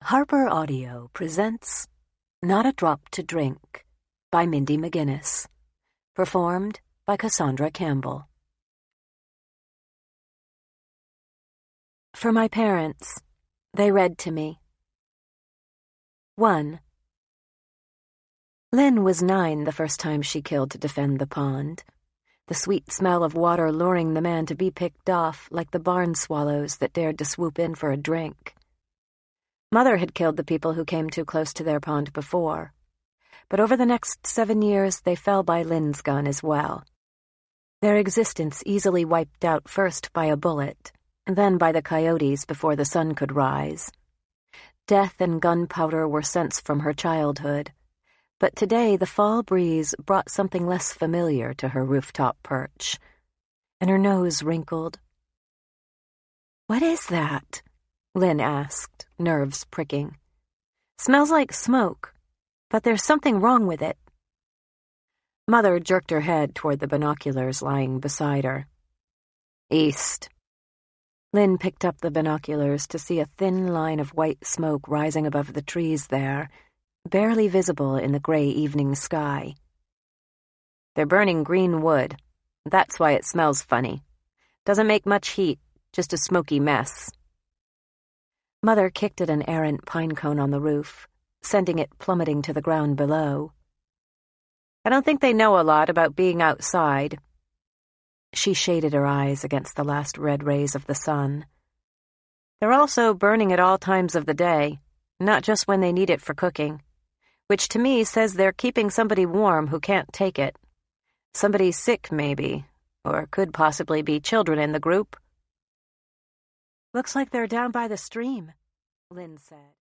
Harper Audio presents Not a Drop to Drink by Mindy McGinnis, performed by Cassandra Campbell. For my parents, they read to me. 1. Lynn was 9 the first time she killed to defend the pond, the sweet smell of water luring the man to be picked off like the barn swallows that dared to swoop in for a drink. Mother had killed the people who came too close to their pond before, but over the next 7 years they fell by Lynn's gun as well. Their existence easily wiped out first by a bullet, and then by the coyotes before the sun could rise. Death and gunpowder were scents from her childhood, but today the fall breeze brought something less familiar to her rooftop perch, and her nose wrinkled. "What is that?" Lynn asked, nerves pricking. "Smells like smoke, but there's something wrong with it." Mother jerked her head toward the binoculars lying beside her. "East." Lynn picked up the binoculars to see a thin line of white smoke rising above the trees there, barely visible in the gray evening sky. "They're burning green wood. That's why it smells funny. Doesn't make much heat, just a smoky mess." Mother kicked at an errant pine cone on the roof, sending it plummeting to the ground below. "I don't think they know a lot about being outside." She shaded her eyes against the last red rays of the sun. "They're also burning at all times of the day, not just when they need it for cooking, which to me says they're keeping somebody warm who can't take it. Somebody sick, maybe, or could possibly be children in the group." "Looks like they're down by the stream," Lynn said.